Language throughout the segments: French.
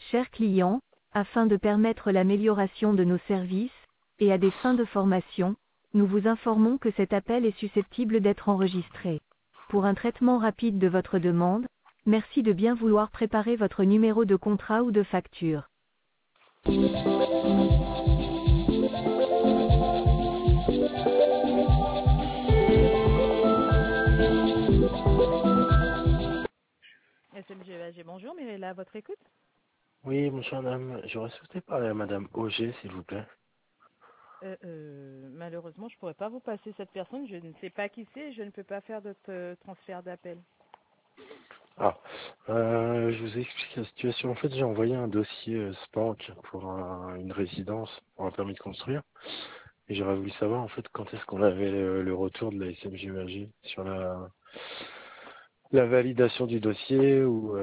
Chers clients, afin de permettre l'amélioration de nos services, et à des fins de formation, nous vous informons que cet appel est susceptible d'être enregistré. Pour un traitement rapide de votre demande, merci de bien vouloir préparer votre numéro de contrat ou de facture. SMG, bonjour, Mirella, à votre écoute. Oui, bonjour madame. J'aurais souhaité parler à madame Auger, s'il vous plaît. Malheureusement, je ne pourrais pas vous passer cette personne. Je ne sais pas qui c'est. Je ne peux pas faire de transfert d'appel. Ah, je vous explique la situation. En fait, j'ai envoyé un dossier Spank pour une résidence, pour un permis de construire. Et j'aurais voulu savoir, en fait, quand est-ce qu'on avait le retour de la SMGEAG sur la validation du dossier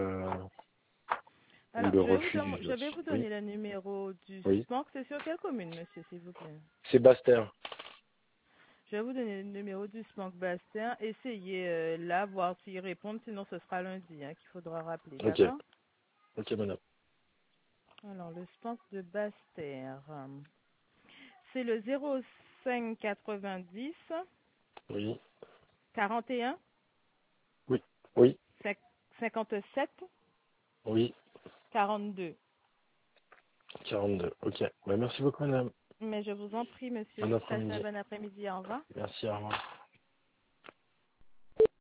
ou Alors, le refus du je vais dossier. vous Oui, donner le numéro du oui. SPANC. C'est sur quelle commune, monsieur, s'il vous plaît? Sébastien. Je vais vous donner le numéro du SPANC Bastien. Essayez là, voir s'ils répondent. Sinon, ce sera lundi qu'il faudra rappeler. Ok, D'accord? ok madame. Alors, le SPANC de Bastère. C'est le 05 90 Oui, 41 oui, oui, 57 oui. 42. 42. Ok. Bah, merci beaucoup madame. Mais je vous en prie, monsieur. Bon Passez un après-midi. bon après-midi. Au revoir. Merci, au revoir.